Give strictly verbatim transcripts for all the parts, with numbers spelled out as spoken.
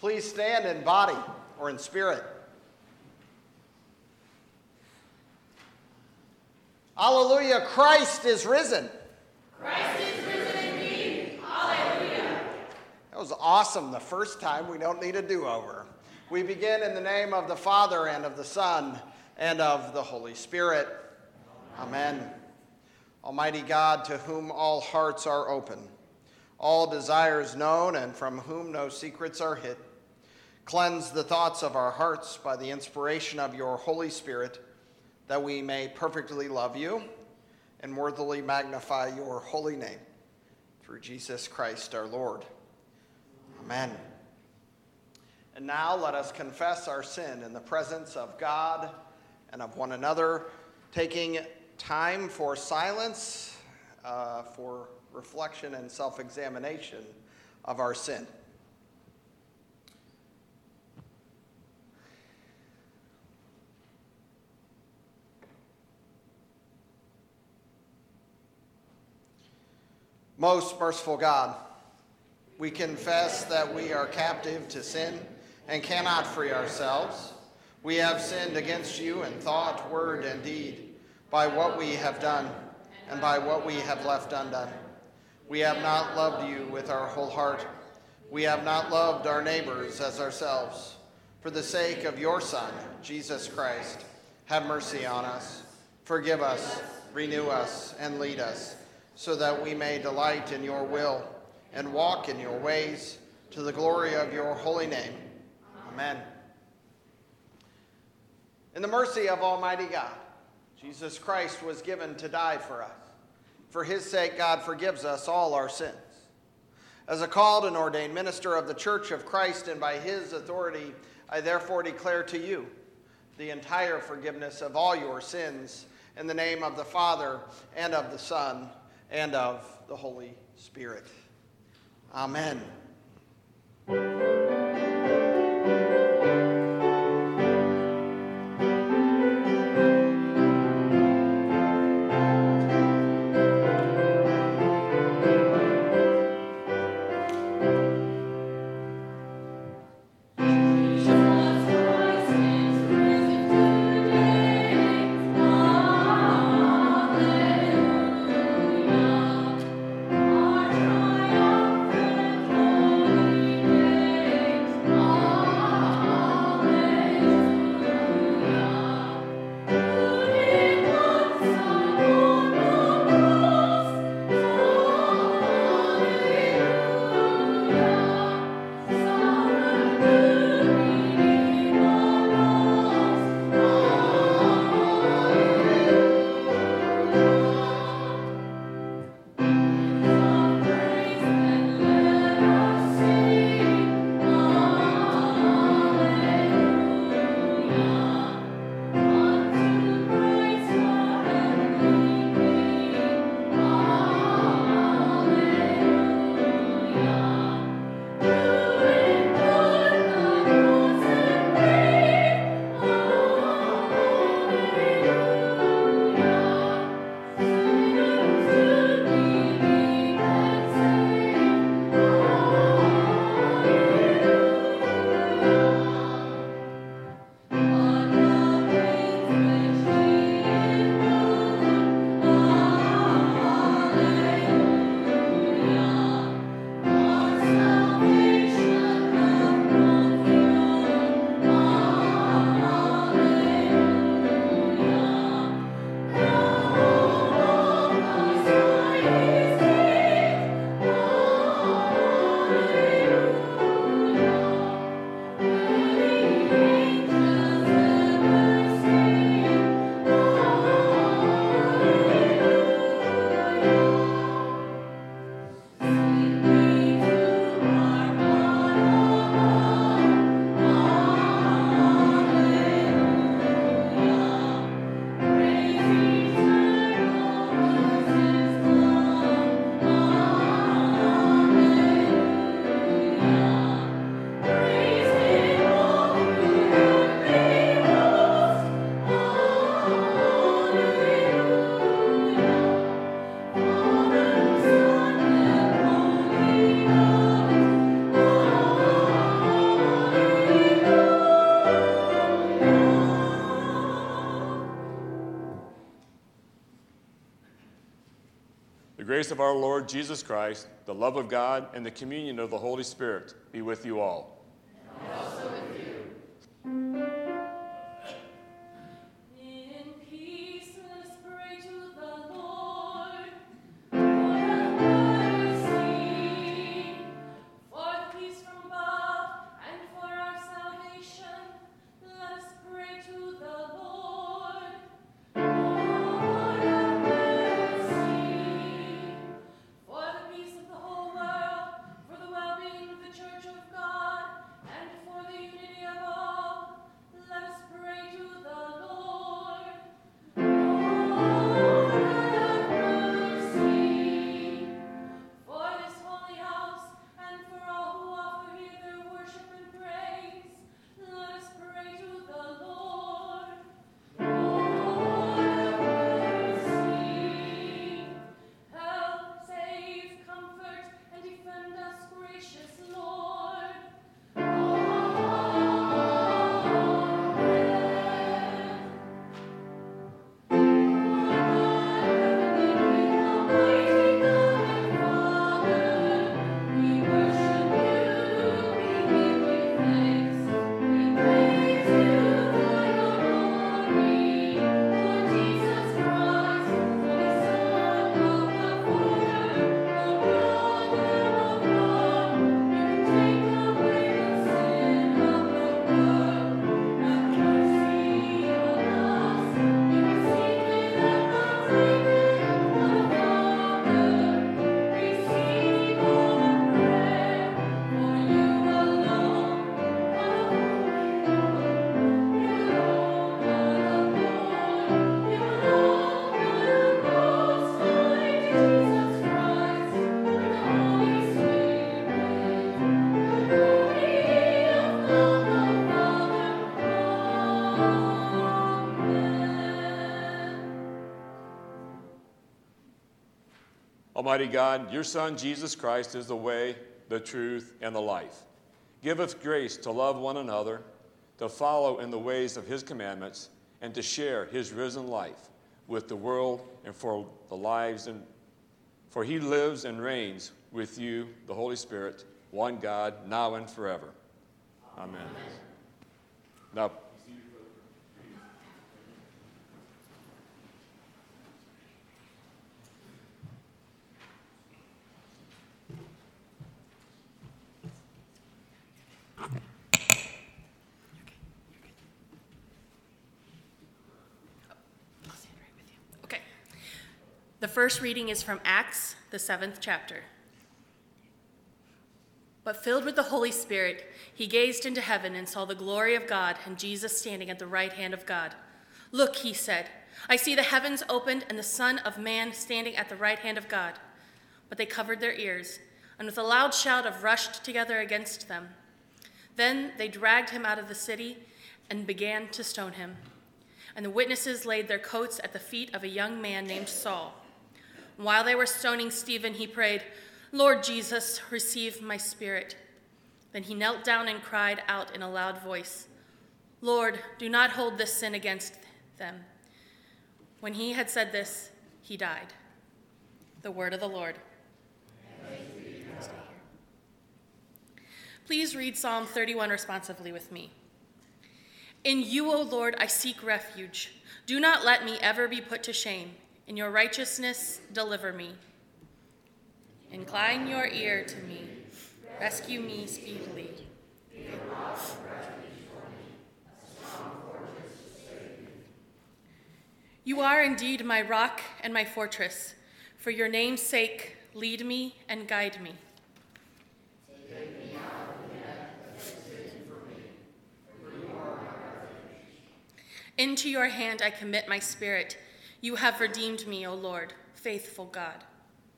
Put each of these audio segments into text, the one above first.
Please stand in body or in spirit. Alleluia, Christ is risen. Christ is risen indeed. Alleluia. That was awesome the first time. We don't need a do-over. We begin in the name of the Father and of the Son and of the Holy Spirit. Amen. Almighty God, to whom all hearts are open, all desires known, and from whom no secrets are hid, cleanse the thoughts of our hearts by the inspiration of your Holy Spirit, that we may perfectly love you and worthily magnify your holy name. Through Jesus Christ our Lord. Amen. And now let us confess our sin in the presence of God and of one another, taking time for silence, uh, for reflection and self-examination of our sin. Most merciful God, we confess that we are captive to sin and cannot free ourselves. We have sinned against you in thought, word, and deed, by what we have done and by what we have left undone. We have not loved you with our whole heart. We have not loved our neighbors as ourselves. For the sake of your Son, Jesus Christ, have mercy on us. Forgive us, renew us, and lead us, so that we may delight in your will and walk in your ways, to the glory of your holy name. Amen. In the mercy of Almighty God, Jesus Christ was given to die for us. For his sake, God forgives us all our sins. As a called and ordained minister of the Church of Christ, and by his authority, I therefore declare to you the entire forgiveness of all your sins, in the name of the Father, and of the Son, and of the Holy Spirit. Amen. Our triumphant grace of our Lord Jesus Christ, the love of God, and the communion of the Holy Spirit be with you all. And also with you. In peace, let us pray to the Lord. Lord, have mercy. For the peace from above and for our salvation, let us pray to the Lord. Lord, have mercy. For the peace of the whole world, for the well-being of the Church of God, and for the unity of all, let us pray to the Lord. Lord, have mercy. For this holy house, and for all who offer here their worship and praise, let us pray to the Lord. Lord, have mercy. Help, save, comfort, and defend us, gracious Lord. Amen. Almighty God and Father, we worship you, we give you thanks, we praise you for your glory, Lord Jesus Christ, Holy Son of the Father, O brother of God, you take away the sin of the world. Have mercy on us. We receive with our Savior, the Father. Receive our prayer, for you alone, God of holy God, you alone, God of Lord, you alone, God of Most High, Jesus Christ, with the Holy Spirit, the glory of God the Father. Amen. Almighty God, your Son, Jesus Christ, is the way, the truth, and the life. Give us grace to love one another, to follow in the ways of his commandments, and to share his risen life with the world and for the lives and for he lives and reigns with you, the Holy Spirit, one God, now and forever. Amen. Now, Okay. The first reading is from Acts, the seventh chapter. But filled with the Holy Spirit, he gazed into heaven and saw the glory of God and Jesus standing at the right hand of God. Look, he said, I see the heavens opened and the Son of Man standing at the right hand of God. But they covered their ears, and with a loud shout of rushed together against them. Then they dragged him out of the city and began to stone him. And the witnesses laid their coats at the feet of a young man named Saul. While they were stoning Stephen, he prayed, Lord Jesus, receive my spirit. Then he knelt down and cried out in a loud voice, Lord, do not hold this sin against them. When he had said this, he died. The word of the Lord. Please read Psalm thirty-one responsively with me. In you, O Lord, I seek refuge. Do not let me ever be put to shame. In your righteousness, deliver me. Incline your ear to me. Rescue me speedily. You are indeed my rock and my fortress. For your name's sake, lead me and guide me. Into your hand I commit my spirit. You have redeemed me, O Lord, faithful God.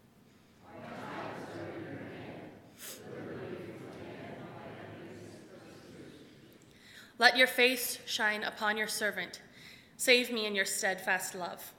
Let your face shine upon your servant. Save me in your steadfast love.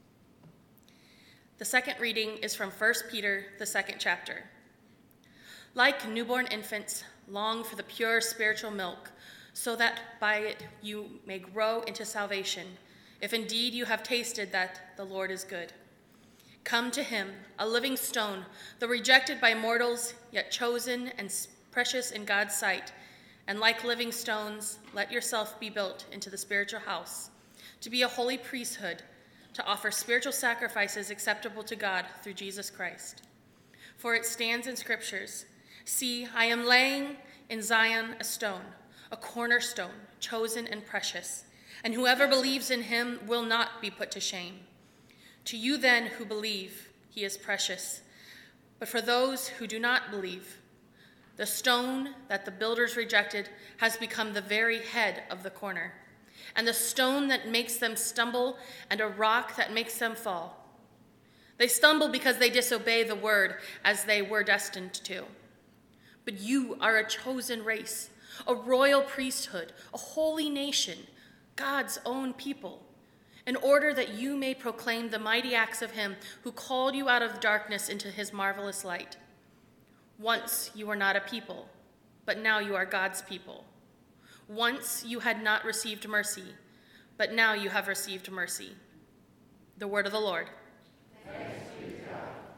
The second reading is from First Peter, the second chapter. Like newborn infants, long for the pure spiritual milk, so that by it you may grow into salvation, if indeed you have tasted that the Lord is good. Come to him, a living stone, though rejected by mortals, yet chosen and precious in God's sight. And like living stones, let yourself be built into the spiritual house, to be a holy priesthood, to offer spiritual sacrifices acceptable to God through Jesus Christ. For it stands in scriptures, see, I am laying in Zion a stone, a cornerstone, chosen and precious, and whoever believes in him will not be put to shame. To you then who believe, he is precious. But for those who do not believe, the stone that the builders rejected has become the very head of the corner, and the stone that makes them stumble, and a rock that makes them fall. They stumble because they disobey the word as they were destined to. But you are a chosen race, a royal priesthood, a holy nation, God's own people, in order that you may proclaim the mighty acts of him who called you out of darkness into his marvelous light. Once you were not a people, but now you are God's people. Once you had not received mercy, but now you have received mercy. The word of the Lord. Thanks be to God.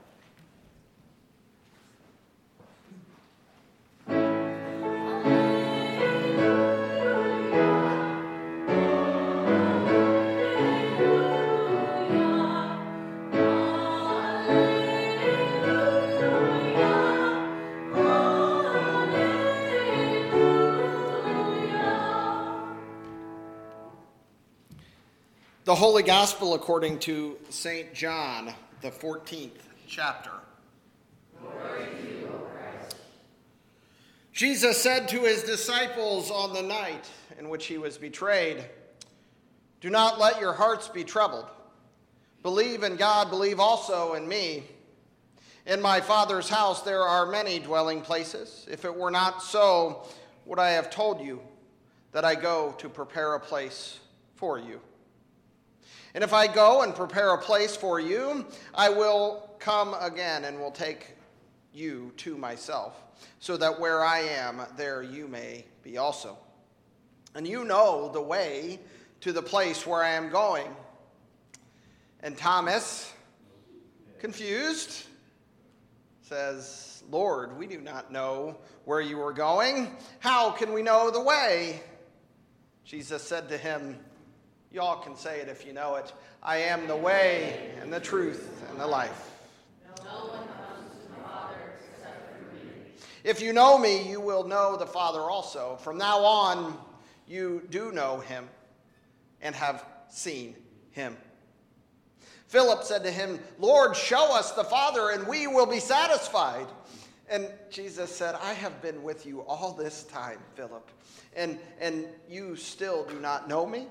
The Holy Gospel according to Saint John, the fourteenth chapter. Glory to you, O Christ. Jesus said to his disciples on the night in which he was betrayed, "Do not let your hearts be troubled. Believe in God, believe also in me. In my Father's house there are many dwelling places. If it were not so, would I have told you that I go to prepare a place for you? And if I go and prepare a place for you, I will come again and will take you to myself, so that where I am, there you may be also. And you know the way to the place where I am going." And Thomas, confused, says, "Lord, we do not know where you are going. How can we know the way?" Jesus said to him, "Y'all can say it if you know it. I am the way and the truth and the life. No one comes to the Father except through me. If you know me, you will know the Father also. From now on, you do know him and have seen him." Philip said to him, "Lord, show us the Father, and we will be satisfied." And Jesus said, "I have been with you all this time, Philip, and, and you still do not know me?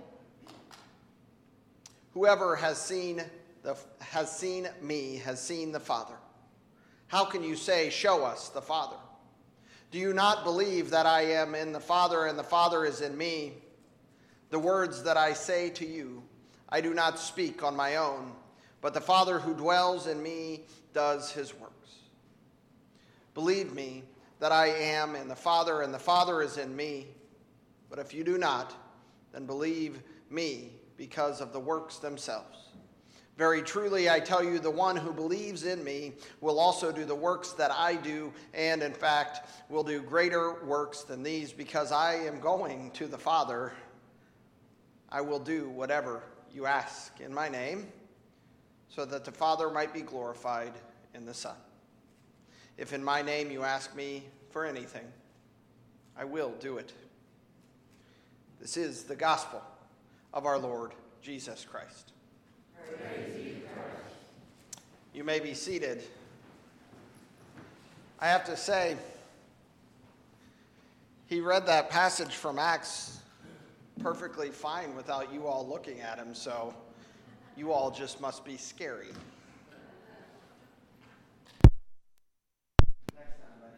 Whoever has seen the has seen me has seen the Father. How can you say, 'Show us the Father'? Do you not believe that I am in the Father and the Father is in me? The words that I say to you, I do not speak on my own, but the Father who dwells in me does his works. Believe me that I am in the Father and the Father is in me. But if you do not, then believe me because of the works themselves. Very truly, I tell you, the one who believes in me will also do the works that I do, and in fact will do greater works than these, because I am going to the Father. I will do whatever you ask in my name, so that the Father might be glorified in the Son. If in my name you ask me for anything, I will do it." This is the gospel of our Lord Jesus Christ. Praise be to Christ. You may be seated. I have to say, he read that passage from Acts perfectly fine without you all looking at him, so you all just must be scary. Next time, buddy.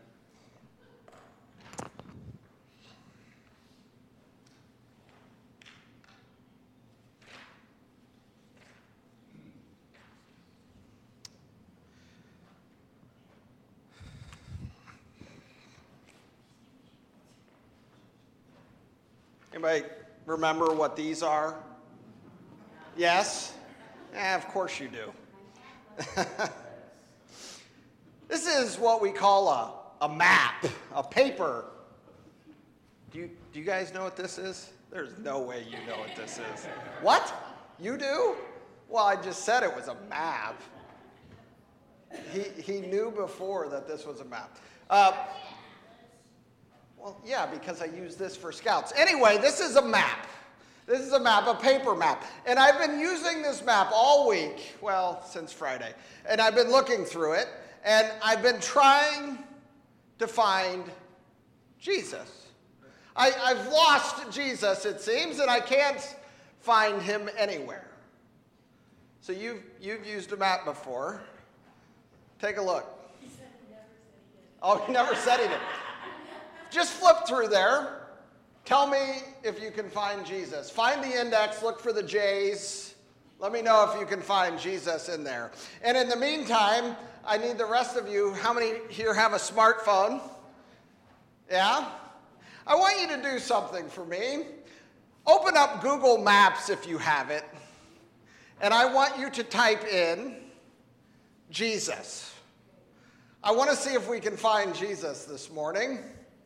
Anybody remember what these are? Yes? Eh, of course you do. This is what we call a, a map, a paper. Do you, do you guys know what this is? There's no way you know what this is. What? You do? Well, I just said it was a map. He, he knew before that this was a map. Uh, well, yeah, because I use this for scouts. Anyway, this is a map. This is a map, a paper map. And I've been using this map all week, well, since Friday. And I've been looking through it, and I've been trying to find Jesus. I, I've lost Jesus, it seems, and I can't find him anywhere. So you've, you've used a map before. Take a look. He said he never said he did. Oh, he never said he did. Just flip through there. Tell me if you can find Jesus. Find the index, look for the J's. Let me know if you can find Jesus in there. And in the meantime, I need the rest of you. How many here have a smartphone? Yeah? I want you to do something for me. Open up Google Maps if you have it. And I want you to type in Jesus. I want to see if we can find Jesus this morning.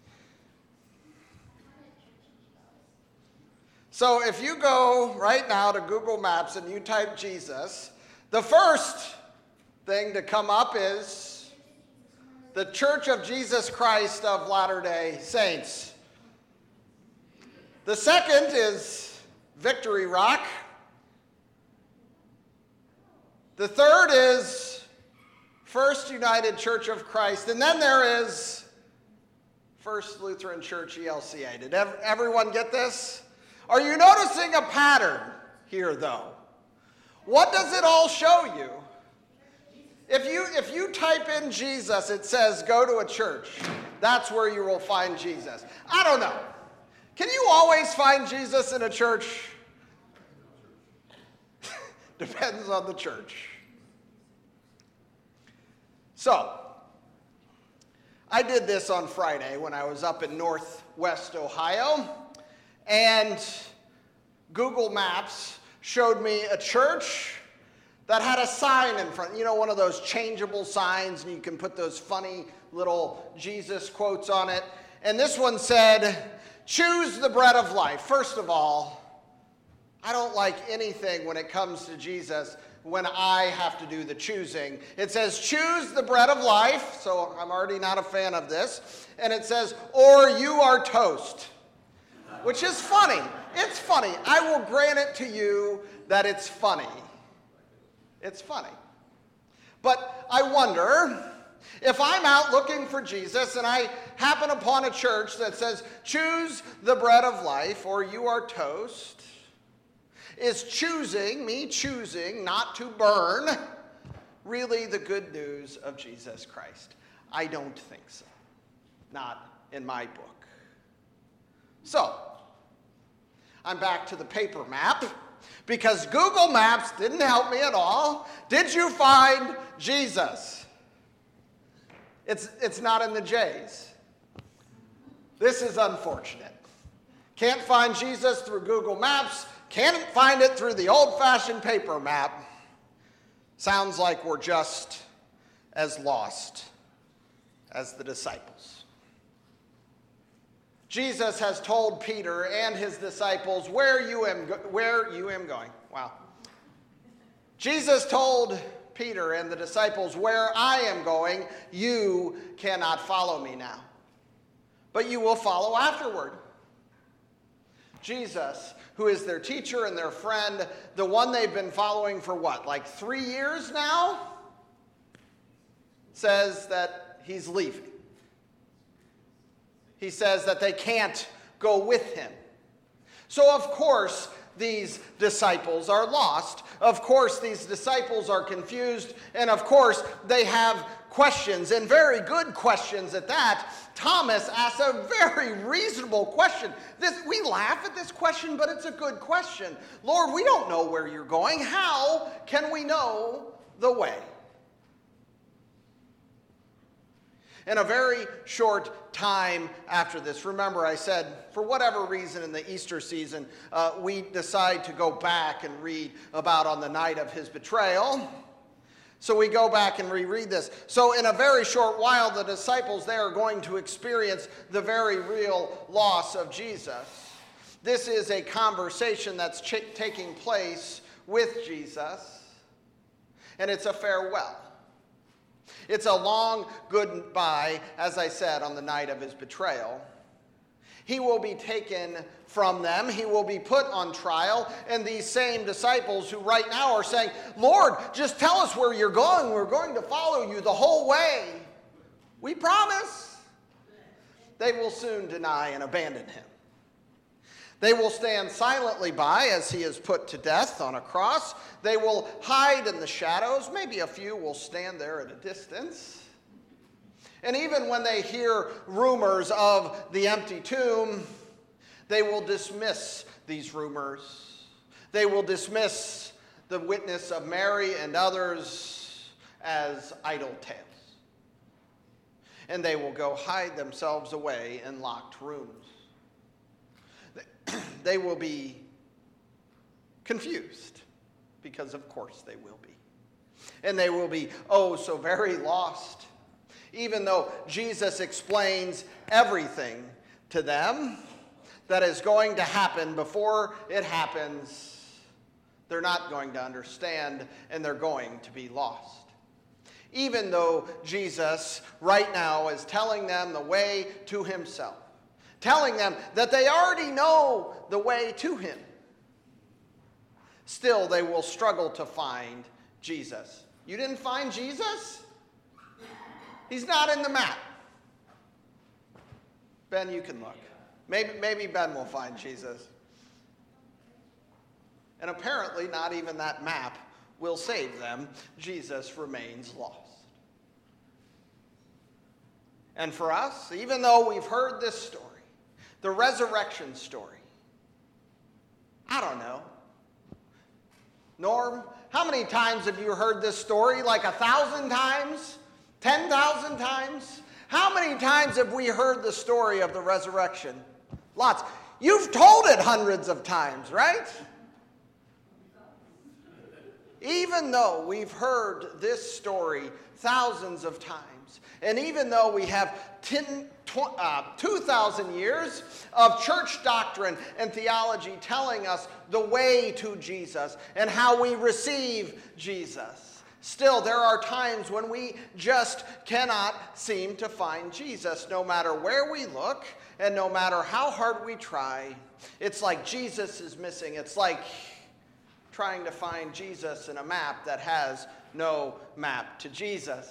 So if you go right now to Google Maps and you type Jesus, the first thing to come up is the Church of Jesus Christ of Latter-day Saints. The second is Victory Rock. The third is First United Church of Christ. And then there is First Lutheran Church E L C A. Did ev- everyone get this? Are you noticing a pattern here, though? What does it all show you? If you, if you type in Jesus, it says go to a church. That's where you will find Jesus. I don't know. Can you always find Jesus in a church? Depends on the church. So, I did this on Friday when I was up in Northwest Ohio. And Google Maps showed me a church that had a sign in front. You know, one of those changeable signs, and you can put those funny little Jesus quotes on it. And this one said, choose the bread of life. First of all, I don't like anything when it comes to Jesus when I have to do the choosing. It says, choose the bread of life. So I'm already not a fan of this. And it says, or you are toast. Which is funny. It's funny. I will grant it to you that it's funny. It's funny. But I wonder if I'm out looking for Jesus and I happen upon a church that says, choose the bread of life or you are toast, is choosing, me choosing not to burn, really the good news of Jesus Christ? I don't think so. Not in my book. So, I'm back to the paper map because Google Maps didn't help me at all. Did you find Jesus? It's, it's not in the J's. This is unfortunate. Can't find Jesus through Google Maps. Can't find it through the old-fashioned paper map. Sounds like we're just as lost as the disciples. Jesus has told Peter and his disciples where you am, go- where you am going. Wow. Jesus told Peter and the disciples, where I am going, you cannot follow me now, but you will follow afterward. Jesus, who is their teacher and their friend, the one they've been following for what, like three years now, says that he's leaving. He says that they can't go with him. So of course, these disciples are lost. Of course, these disciples are confused. And of course, they have questions, and very good questions at that. Thomas asks a very reasonable question. This, we laugh at this question, but it's a good question. Lord, we don't know where you're going. How can we know the way? In a very short time after this, remember I said, for whatever reason in the Easter season, uh, we decide to go back and read about on the night of his betrayal. So we go back and reread this. So in a very short while, the disciples, they are going to experience the very real loss of Jesus. This is a conversation that's ch- taking place with Jesus, and it's a farewell. It's a long goodbye, as I said, on the night of his betrayal. He will be taken from them. He will be put on trial. And these same disciples who right now are saying, Lord, just tell us where you're going. We're going to follow you the whole way. We promise. They will soon deny and abandon him. They will stand silently by as he is put to death on a cross. They will hide in the shadows. Maybe a few will stand there at a distance. And even when they hear rumors of the empty tomb, they will dismiss these rumors. They will dismiss the witness of Mary and others as idle tales. And they will go hide themselves away in locked rooms. They will be confused, because of course they will be. And they will be, oh, so very lost. Even though Jesus explains everything to them that is going to happen before it happens, they're not going to understand, and they're going to be lost. Even though Jesus right now is telling them the way to himself, telling them that they already know the way to him, still they will struggle to find Jesus. You didn't find Jesus? He's not in the map. Ben, you can look. Maybe, maybe Ben will find Jesus. And apparently not even that map will save them. Jesus remains lost. And for us, even though we've heard this story, the resurrection story, I don't know. Norm, how many times have you heard this story? Like a thousand times? Ten thousand times? How many times have we heard the story of the resurrection? Lots. You've told it hundreds of times, right? Even though we've heard this story thousands of times, and even though we have ten, tw- uh, two thousand years of church doctrine and theology telling us the way to Jesus and how we receive Jesus, still there are times when we just cannot seem to find Jesus, no matter where we look and no matter how hard we try. It's like Jesus is missing. It's like trying to find Jesus in a map that has no map to Jesus.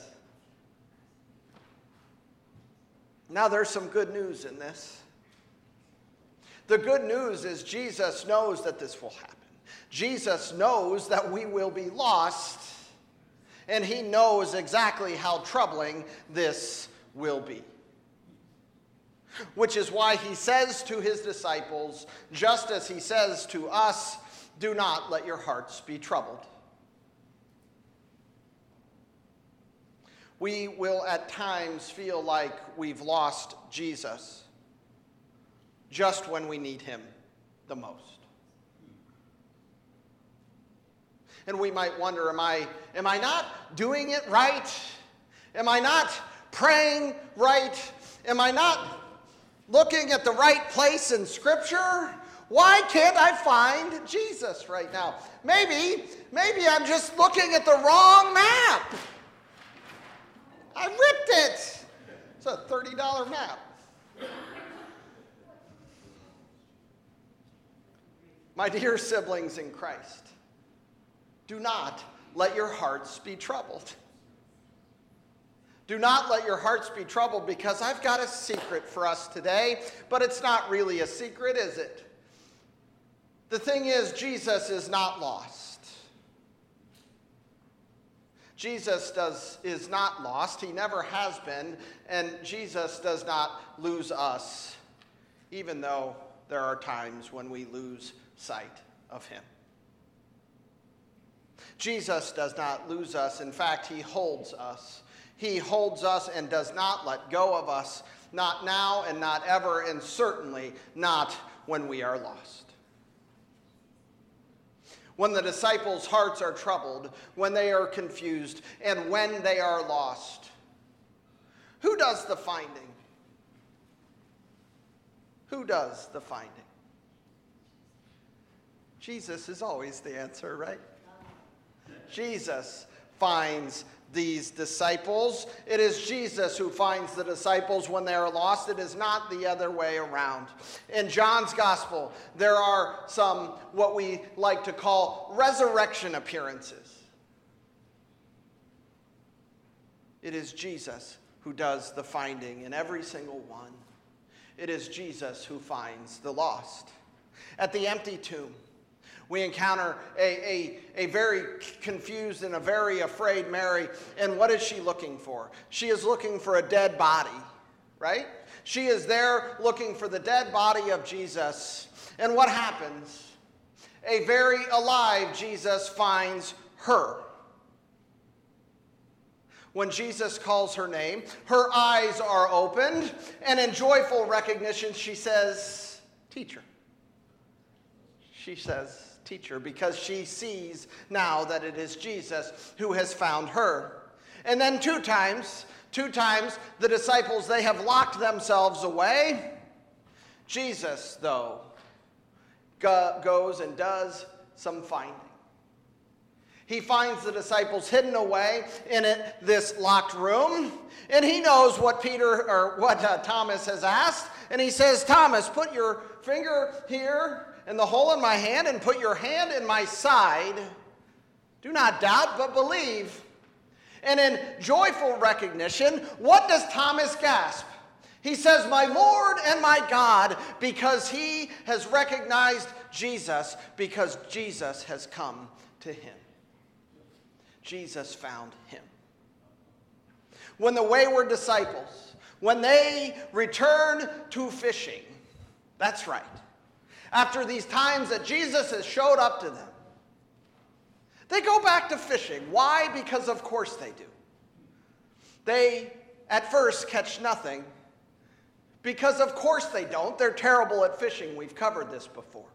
Now there's some good news in this. The good news is Jesus knows that this will happen. Jesus knows that we will be lost, and he knows exactly how troubling this will be. Which is why he says to his disciples, just as he says to us, do not let your hearts be troubled. We will at times feel like we've lost Jesus just when we need him the most. And we might wonder, am I, am I not doing it right? Am I not praying right? Am I not looking at the right place in Scripture? Why can't I find Jesus right now? Maybe, maybe I'm just looking at the wrong map. I ripped it. It's a thirty dollar map. My dear siblings in Christ, do not let your hearts be troubled. Do not let your hearts be troubled, because I've got a secret for us today, but it's not really a secret, is it? The thing is, Jesus is not lost. Jesus does, is not lost. He never has been. And Jesus does not lose us, even though there are times when we lose sight of him. Jesus does not lose us. In fact, he holds us. He holds us and does not let go of us, not now and not ever, and certainly not when we are lost. when the disciples' hearts are troubled, when they are confused, and when they are lost. Who does the finding? Who does the finding? Jesus is always the answer, right? Jesus finds these disciples. It is Jesus who finds the disciples when they are lost. It is not the other way around. In John's gospel, there are some what we like to call resurrection appearances. It is Jesus who does the finding in every single one. It is Jesus who finds the lost. At the empty tomb, we encounter a, a, a very confused and a very afraid Mary. And what is she looking for? She is looking for a dead body, right? She is there looking for the dead body of Jesus. And what happens? A very alive Jesus finds her. When Jesus calls her name, her eyes are opened, and in joyful recognition, she says, "Teacher." She says, "Teacher," because she sees now that it is Jesus who has found her. And then two times, two times, the disciples, they have locked themselves away. Jesus, though, go- goes and does some finding. He finds the disciples hidden away in it, this locked room, and he knows what Peter or what uh, Thomas has asked, and he says, "Thomas, put your finger here in the hole in my hand and put your hand in my side. Do not doubt, but believe." And in joyful recognition, what does Thomas gasp? He says, "My Lord and my God," because he has recognized Jesus, because Jesus has come to him. Jesus found him. When the wayward disciples, when they return to fishing, that's right, after these times that Jesus has showed up to them, they go back to fishing. Why? Because of course they do. They at first catch nothing, because of course they don't. They're terrible at fishing. We've covered this before.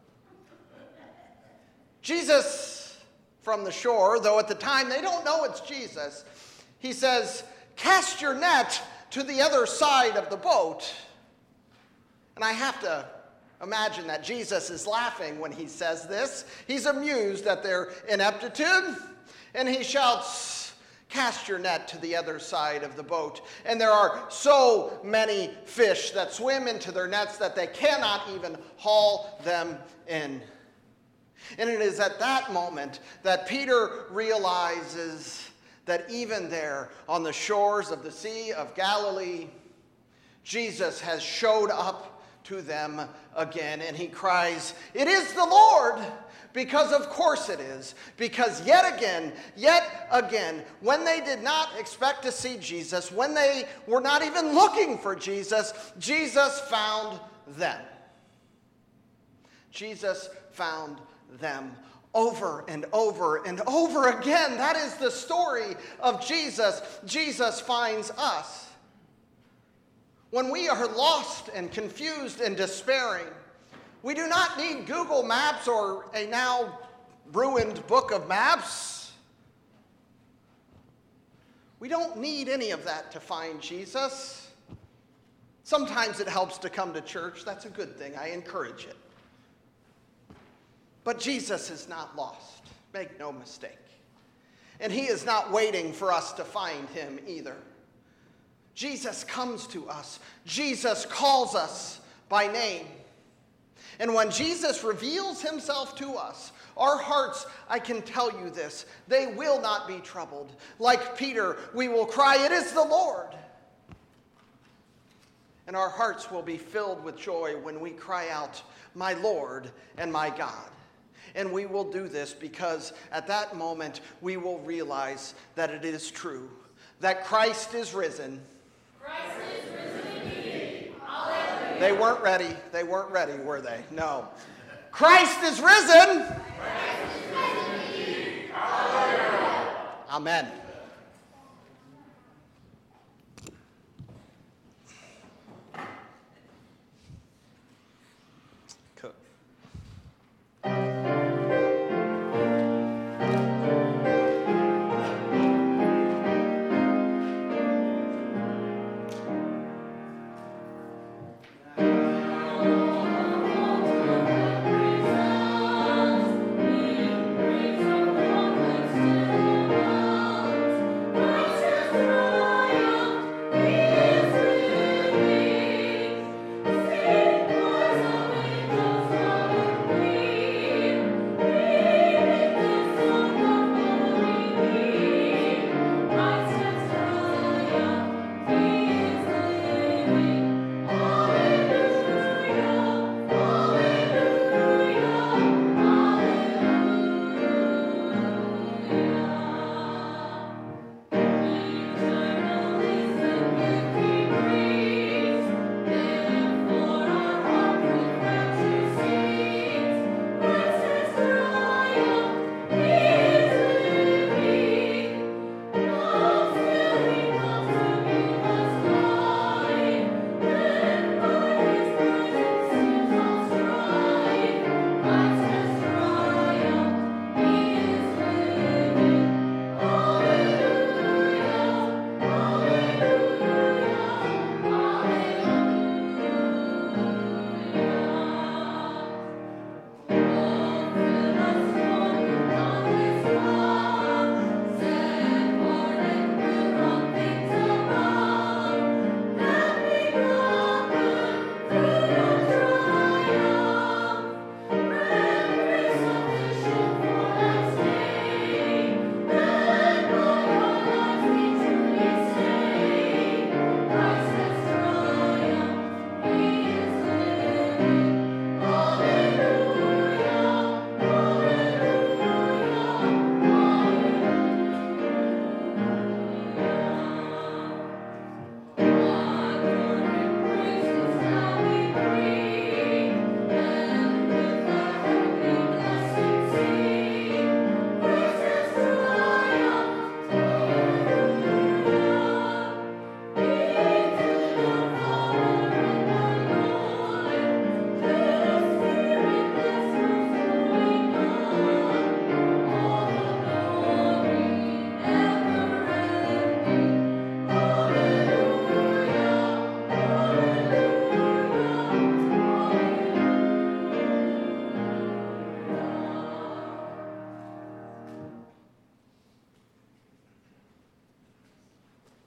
Jesus from the shore, though at the time they don't know it's Jesus, he says, "Cast your net to the other side of the boat." And I have to imagine that Jesus is laughing when he says this. He's amused at their ineptitude, and he shouts, "Cast your net to the other side of the boat." And there are so many fish that swim into their nets that they cannot even haul them in. And it is at that moment that Peter realizes that even there on the shores of the Sea of Galilee, Jesus has showed up to them again, and he cries, "It is the Lord!" Because of course it is. Because yet again, yet again, when they did not expect to see Jesus, when they were not even looking for Jesus, Jesus found them. Jesus found them over and over and over again. That is the story of Jesus. Jesus finds us. When we are lost and confused and despairing, we do not need Google Maps or a now ruined book of maps. We don't need any of that to find Jesus. Sometimes it helps to come to church. That's a good thing. I encourage it. But Jesus is not lost. Make no mistake. And he is not waiting for us to find him either. Jesus comes to us. Jesus calls us by name. And when Jesus reveals himself to us, our hearts, I can tell you this, they will not be troubled. Like Peter, we will cry, "It is the Lord." And our hearts will be filled with joy when we cry out, "My Lord and my God." And we will do this because at that moment we will realize that it is true, that Christ is risen. Christ is risen indeed. Hallelujah. They weren't ready. They weren't ready, were they? No. Christ is risen. Christ is risen indeed. Hallelujah. Amen. Cook.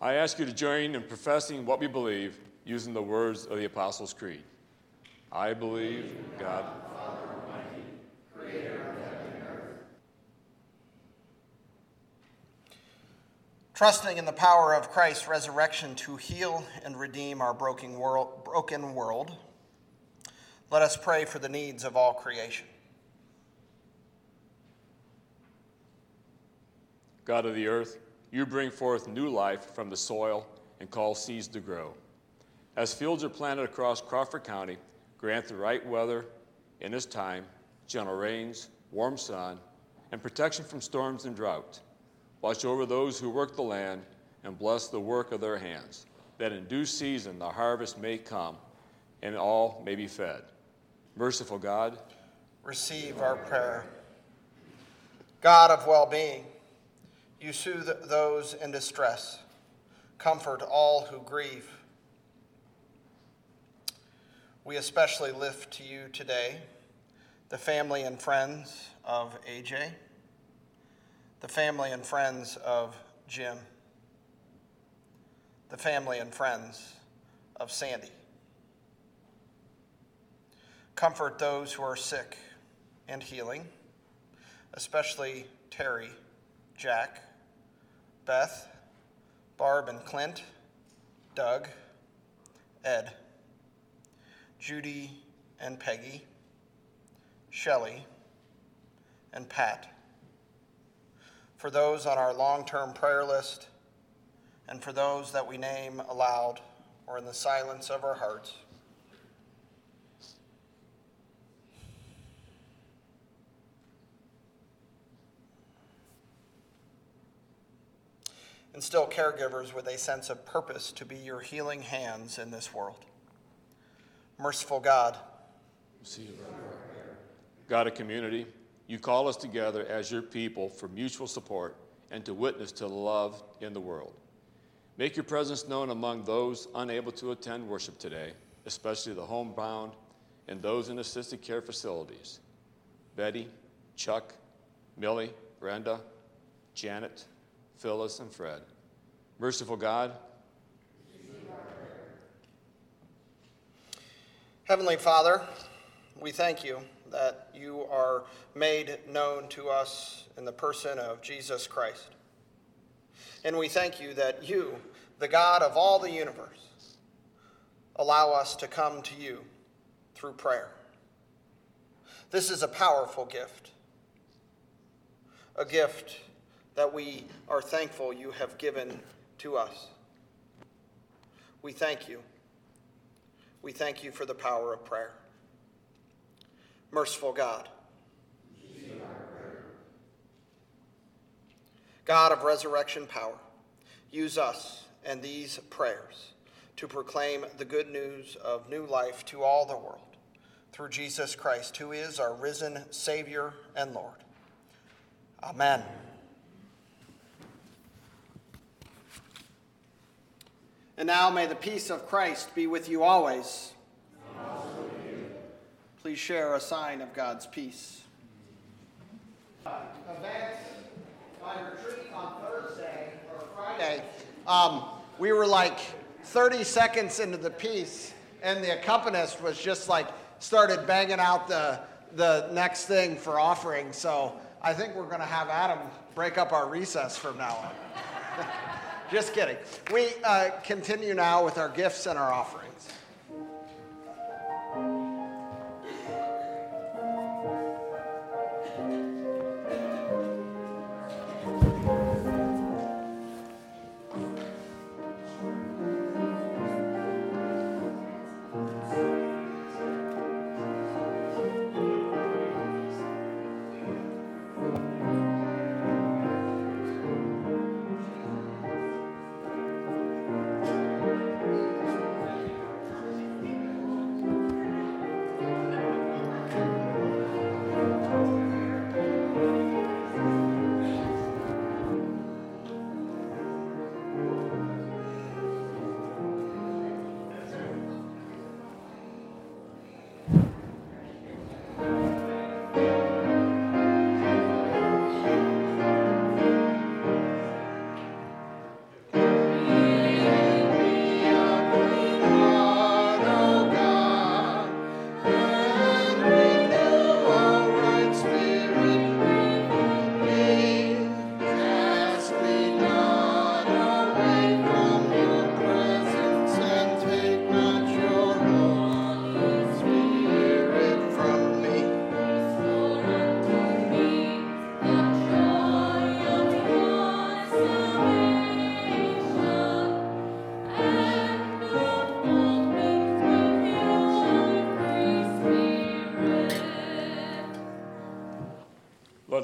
I ask you to join in professing what we believe using the words of the Apostles' Creed. I believe God. Trusting in the power of Christ's resurrection to heal and redeem our broken world, broken world, let us pray for the needs of all creation. God of the earth, you bring forth new life from the soil and cause seeds to grow. As fields are planted across Crawford County, grant the right weather in this time, gentle rains, warm sun, and protection from storms and drought. Watch over those who work the land and bless the work of their hands, that in due season the harvest may come and all may be fed. Merciful God, Receive our prayer. God of well-being, you soothe those in distress. Comfort all who grieve. We especially lift to you today the family and friends of A J, the family and friends of Jim, the family and friends of Sandy. Comfort those who are sick and healing, especially Terry, Jack, Beth, Barb and Clint, Doug, Ed, Judy and Peggy, Shelley, and Pat. For those on our long-term prayer list, and for those that we name aloud or in the silence of our hearts. Instill caregivers with a sense of purpose to be your healing hands in this world. Merciful God, God of community, you call us together as your people for mutual support and to witness to the love in the world. Make your presence known among those unable to attend worship today, especially the homebound and those in assisted care facilities. Betty, Chuck, Millie, Brenda, Janet, Phyllis, and Fred. Merciful God, Heavenly Father, we thank you that you are made known to us in the person of Jesus Christ. And we thank you that you, the God of all the universe, allow us to come to you through prayer. This is a powerful gift, a gift that we are thankful you have given to us. We thank you. We thank you for the power of prayer. Merciful God, God of resurrection power, use us and these prayers to proclaim the good news of new life to all the world through Jesus Christ, who is our risen Savior and Lord. Amen. And now may the peace of Christ be with you always. And also with you. Please share a sign of God's peace. Event, my retreat on Thursday or Friday, um, we were like thirty seconds into the piece, and the accompanist was just like started banging out the the next thing for offering. So I think we're going to have Adam break up our recess from now on. Just kidding. We uh, continue now with our gifts and our offerings.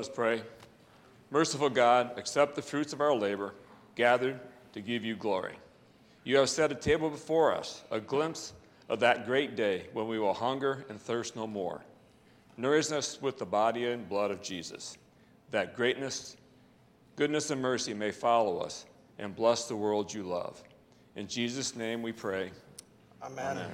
us pray. Merciful God, accept the fruits of our labor, gathered to give you glory. You have set a table before us, a glimpse of that great day when we will hunger and thirst no more. Nourish us with the body and blood of Jesus, that greatness, goodness, and mercy may follow us and bless the world you love. In Jesus' name we pray. Amen. Amen.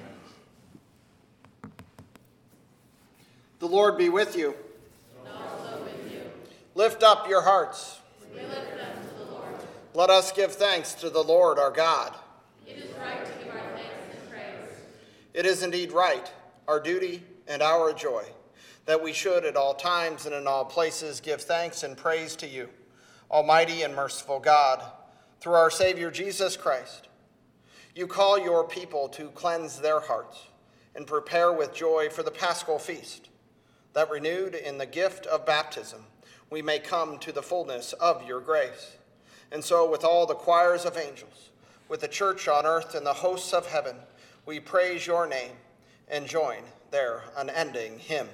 The Lord be with you. And also with you. Lift up your hearts. We lift them to the Lord. Let us give thanks to the Lord our God. It is right to give our thanks and praise. It is indeed right, our duty and our joy, that we should at all times and in all places give thanks and praise to you, Almighty and merciful God, through our Savior Jesus Christ. You call your people to cleanse their hearts and prepare with joy for the Paschal feast, that renewed in the gift of baptism, we may come to the fullness of your grace. And so with all the choirs of angels, with the church on earth and the hosts of heaven, we praise your name and join their unending hymn.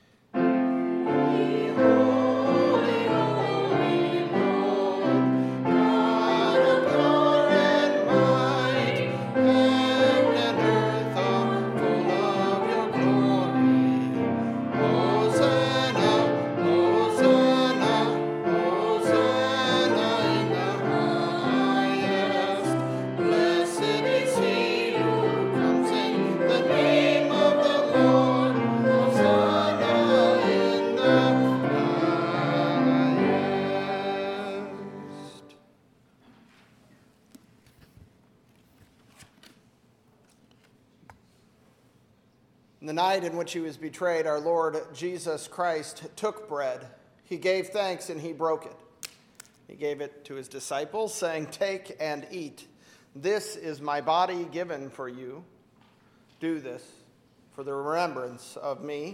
The night in which he was betrayed, our Lord Jesus Christ took bread. He gave thanks and he broke it. He gave it to his disciples, saying, "Take and eat. This is my body given for you. Do this for the remembrance of me."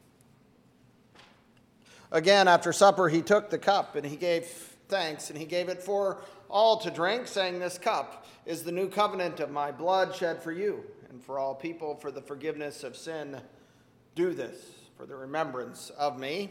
Again, after supper, he took the cup and he gave thanks and he gave it for all to drink, saying, "This cup is the new covenant of my blood shed for you and for all people for the forgiveness of sin. Do this for the remembrance of me."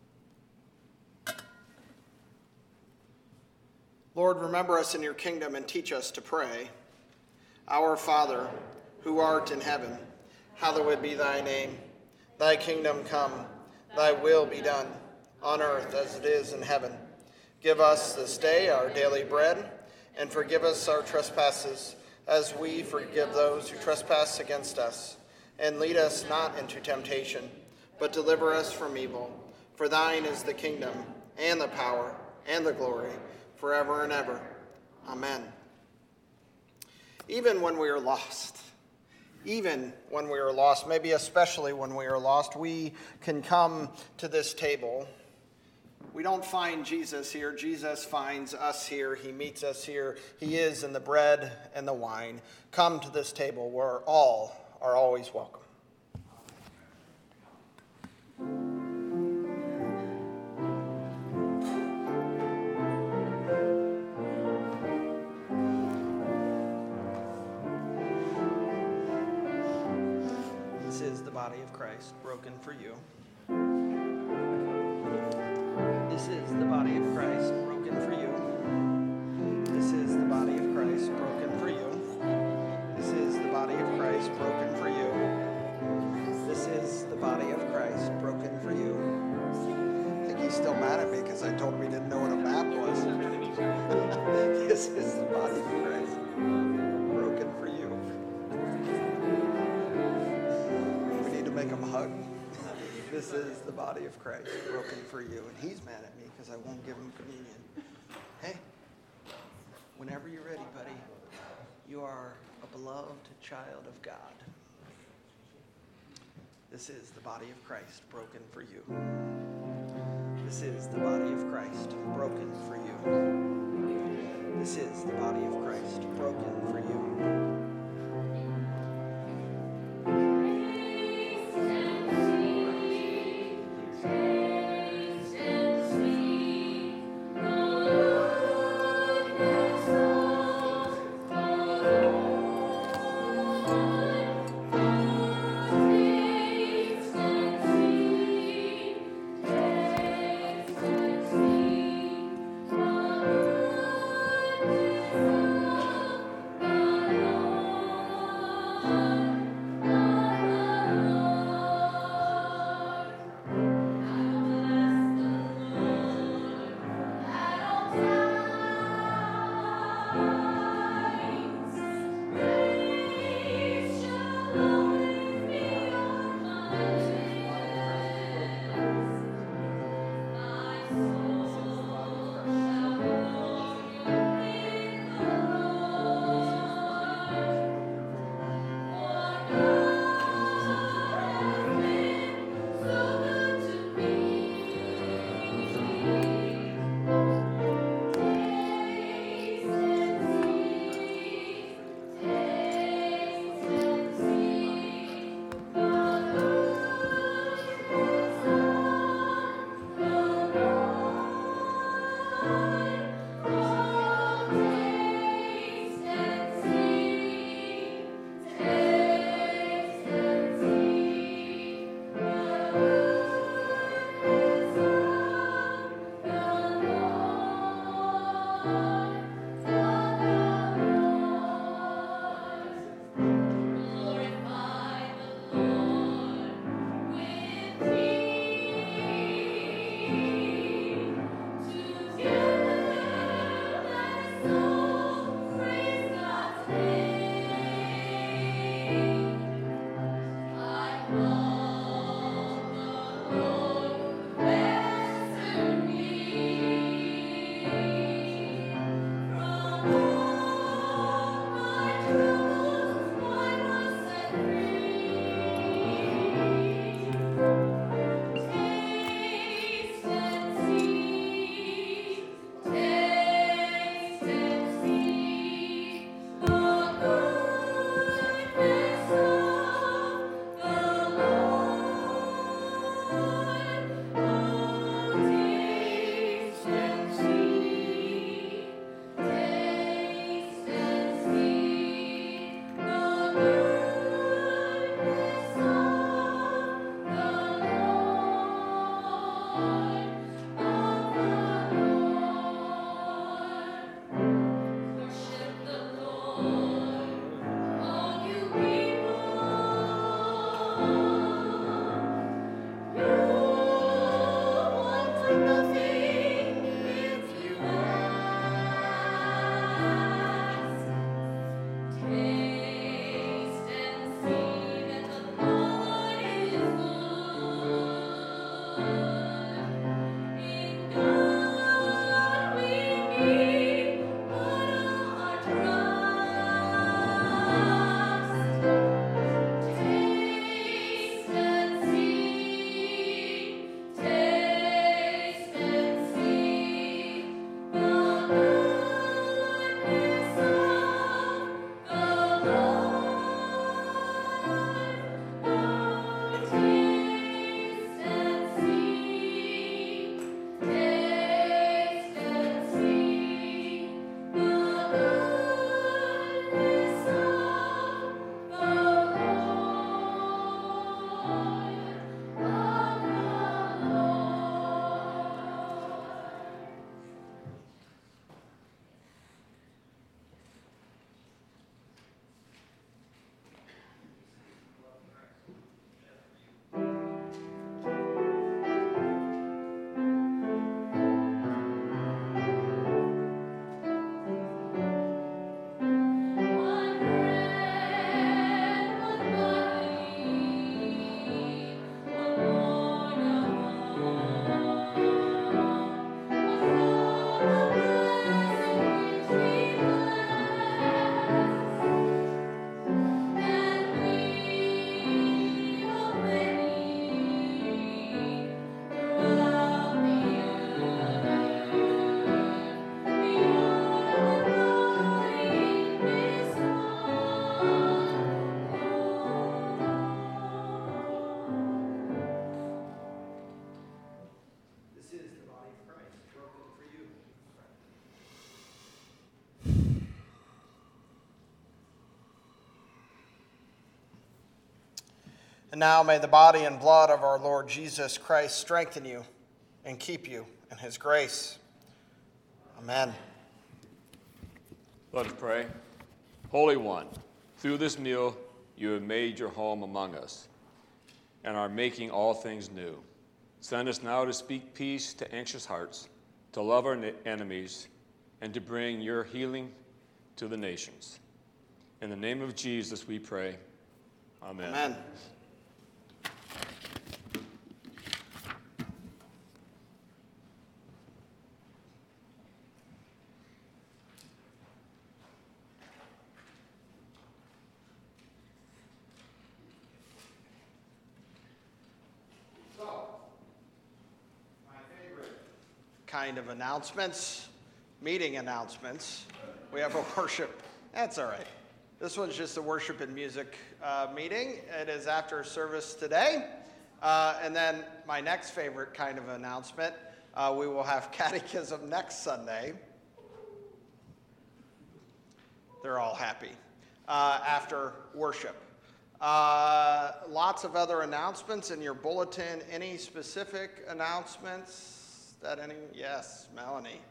Lord, remember us in your kingdom and teach us to pray. Our Father, who art in heaven, hallowed be thy name. Thy kingdom come, thy will be done, on earth as it is in heaven. Give us this day our daily bread, and forgive us our trespasses, as we forgive those who trespass against us. And lead us not into temptation, but deliver us from evil. For thine is the kingdom, and the power, and the glory, forever and ever. Amen. Even when we are lost, even when we are lost, maybe especially when we are lost, we can come to this table. We don't find Jesus here. Jesus finds us here. He meets us here. He is in the bread and the wine. Come to this table where all are always welcome. This is the body of Christ broken for you. This is the body of Christ broken for you. This is the body of Christ broken for you. This is the body of Christ broken for you. This is the body of Christ broken for you. I think he's still mad at me because I told him he didn't know what a map was. This is the body of Christ broken for you. We need to make him hug. This is the body of Christ broken for you. And he's mad at me because I won't give him communion. Hey, whenever you're ready, buddy, you are a beloved child of God. This is the body of Christ broken for you. This is the body of Christ broken for you. This is the body of Christ broken for you. Taste and see, taste And now may the body and blood of our Lord Jesus Christ strengthen you and keep you in his grace. Amen. Let us pray. Holy One, through this meal you have made your home among us and are making all things new. Send us now to speak peace to anxious hearts, to love our enemies, and to bring your healing to the nations. In the name of Jesus we pray. Amen. Amen. Kind of announcements, meeting announcements. We have a worship. That's all right. This one's just a worship and music uh, meeting. It is after service today. Uh, and then my next favorite kind of announcement, uh, we will have catechism next Sunday. They're all happy. Uh, after worship. Uh, lots of other announcements in your bulletin. Any specific announcements? That any? Yes, Melanie.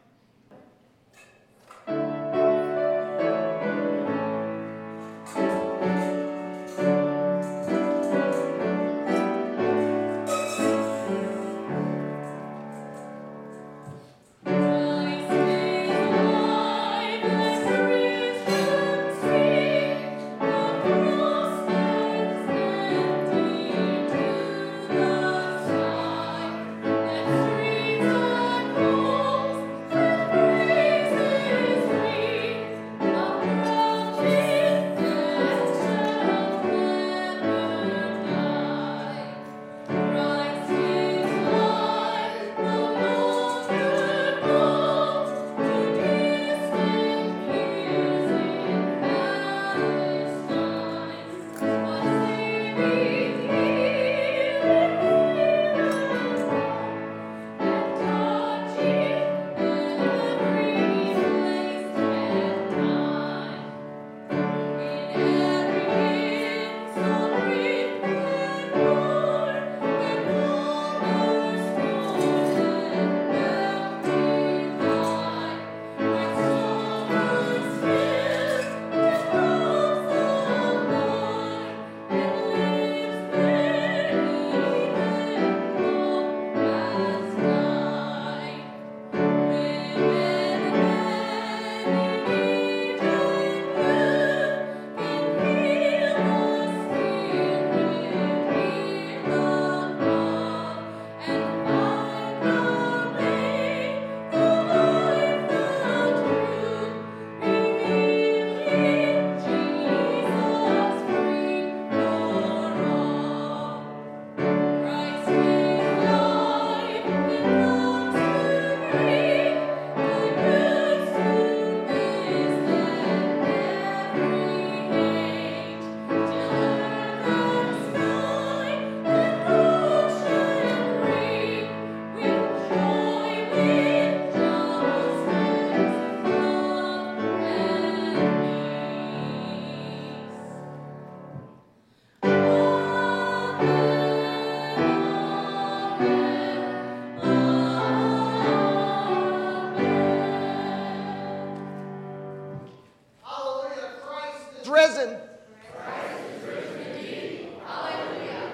Risen. Christ is risen indeed. Hallelujah.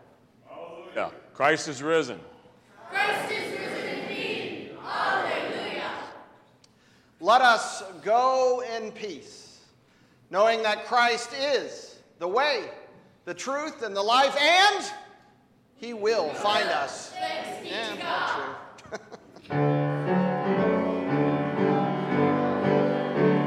Yeah, Christ is risen. Christ is risen indeed. Hallelujah. Let us go in peace, knowing that Christ is the way, the truth, and the life, and he will find us